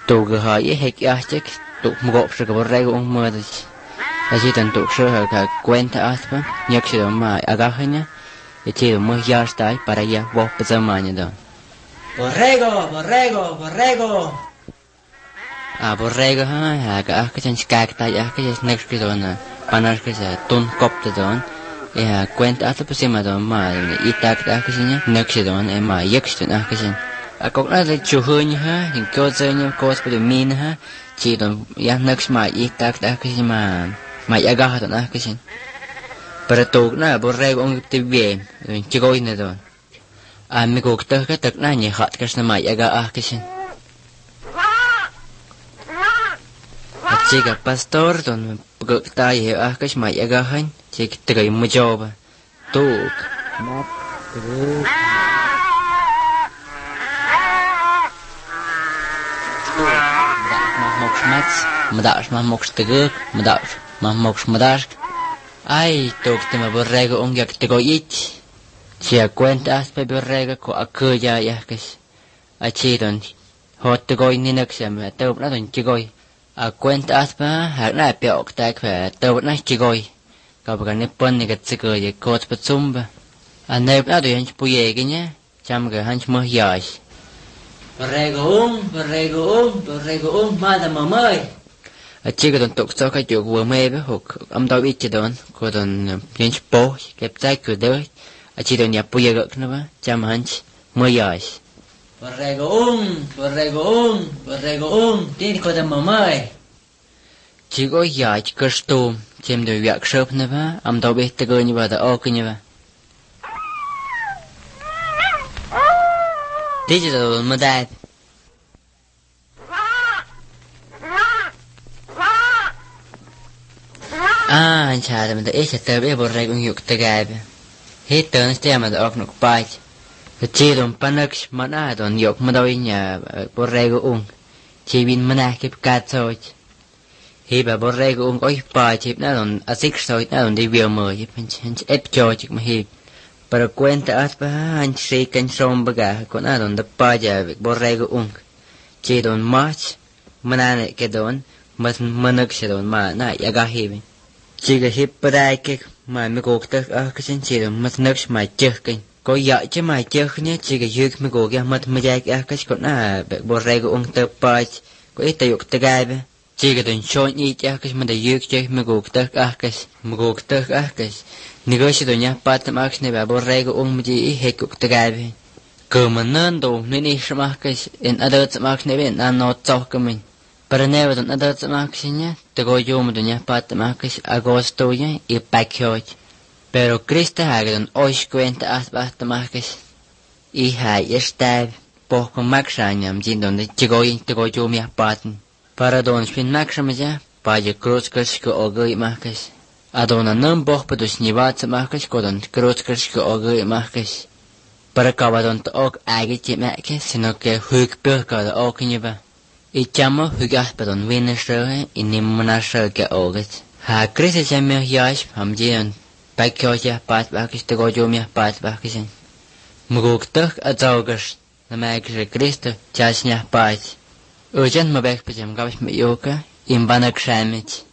tụ cái hỏi hết cái chắc tụ gộp sự cái borrego ông mơ rồi chỉ tận tụ sơ cái quen thà aspa nhắc sự mà aga hay nhá chỉ là mới giờ tới para ya vô bây giờ mà nhá borrego borrego ha cái chân cái tay cái next cái đó nè panas cái ton cop đó quen thà aspa xem mà đó mà ita cái nhá next đó em mà yak cái cũng là chủ hơi như ha những câu chơi như câu bây giờ min ha chỉ còn ya next mà ita cái mà aga đó cái gì para tụ nó borrego ông tivi chỉ coi này rồi mình cũng tới cái tật này nhỉ họ cái gì mà aga cái gì chỉ cái pastor rồi cái tay hiểu cái gì mà aga hơn chỉ cái cái mua job tụ mà đạo mà một từ mà đạo mà một mà đạo ai tụ thì mà borrego ông giặc từ coi ít chỉ quen as pe borrego có cơ ya cái chỉ don họ từ coi nên là xem là tụ nó don chỉ coi quen as pa hạt này bẹo cái phải tụ nó chỉ coi còn cái này pon này cái chỉ coi cái cột bắt sum ba này nó được anh bùi cái nhá chăm cái anh mới giỏi borrego mà là mà mới chỉ có tục sau cái chuyện vừa mê với hộp âm đau ít chỉ đón có đón những bố kẹp trái cửa đới chỉ đón nhập bây giờ gật nữa chăm hắn mới giỏi borrego tin có đam mới chỉ có giỏi chỉ có stum xem được việc sớm nữa âm đau biết tự như vậy là ok như vậy tí chỉ là mà đại anh chả thì mình thấy ít tới bây giờ cũng hiểu tới cái hết tới nó mà được nó bay chỉ đồng panak mà na đồng yok mà đâu nhà borrego chỉ bin mà na cái cát thôi khi bà borrego có bay chỉ nó đồng asic thôi nó đồng đi về mờ chỉ mình ép cho chỉ mà hi bà quen ta ba anh sẽ canh sông baga còn nó đồng đập bay giờ borrego chỉ đồng march mà na này cái đồng mà nó sẽ đồng mà na yaga hi chỉ cái hiệp bài cái mà mình cố tới cái chân chỉ là mất nước mà chơi cái có dạy chứ mà chơi nhé chỉ cái dư mình cố cái mất mà dạy cái con à borrego ông tập bài có ít tài tới gai vậy chỉ cái tuần sau như cái mình để dư chơi mình cố tới cái mình cố tới cái nếu cái tuần nhá bắt mà cái này borrego ông mình chỉ hết cố tới gai vậy cơ mà nên đồ nên đi xem cái in other mà cái này bên anh nói cho cái mình para neva don ada tamaxinya te go yo mudunya patamax agosto ya y pakhoy pero Cristo hagan hoy cuenta asbatamax y hay está poco maxanyam jin donde chigoy te go yo mi pat para don spin maxamya pa je cruz kashko ogoy maxas adona nam boh padus nivat maxas kodon cruz kashko ogoy maxas para kabadon to ok agi chimax sino que huk per ka ok niva y chamo hugas pedon vinesre y nimonasre que oget ha crece chamo yash hamjian pakyoja pat bakis te goyomia pat bakisin muguktak azogas namagre Cristo chashnya pat urgent mabek pejam gabis me yoka imbanak shamich